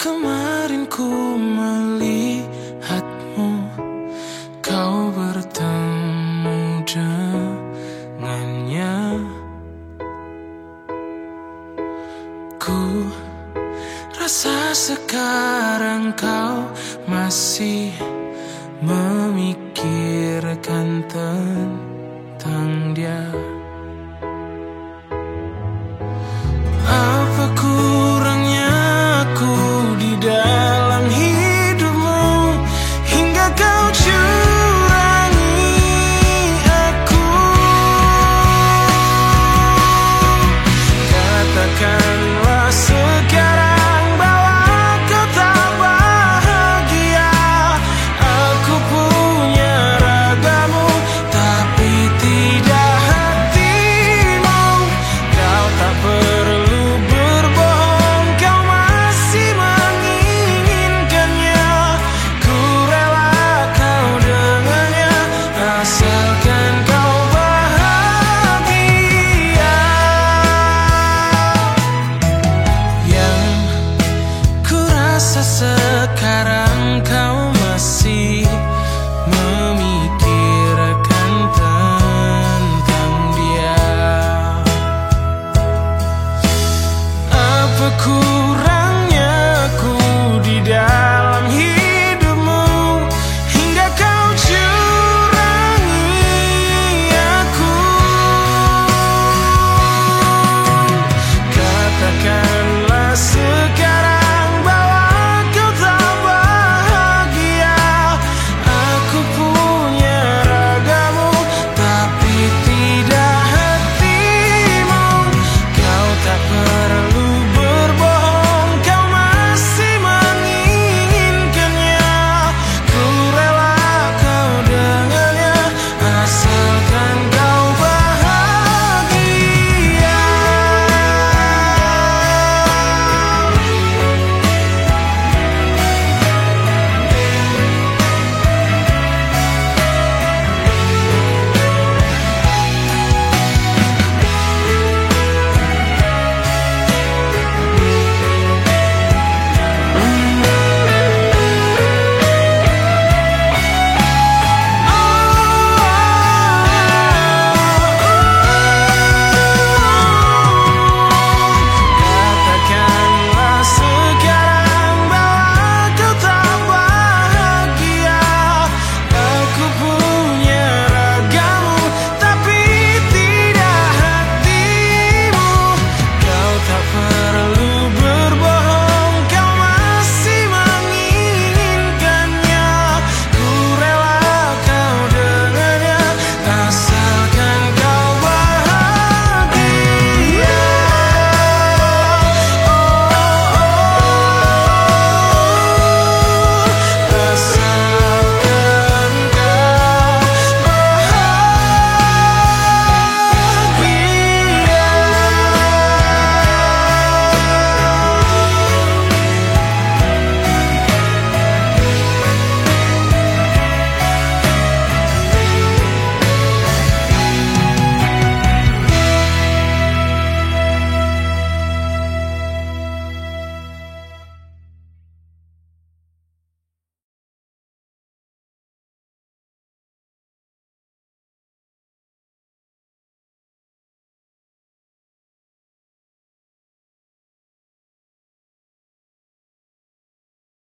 Kemarin ku melihatmu, kau bertemu dengannya. Ku rasa sekarang kau masih memikirkan tentang dia. Apa kurangnya aku di dalam hidupmu hingga kau curangi aku? Katakanlah sekarang bahwa kau tak bahagia. Aku punya ragamu tapi tidak hatimu. Kau tak perlu berbohong, kau masih menginginkannya. Ku rela kau dengannya asalkan kau bahagia. Yang ku rasa sekarang kau masih memikirkan tentang dia. Apa ku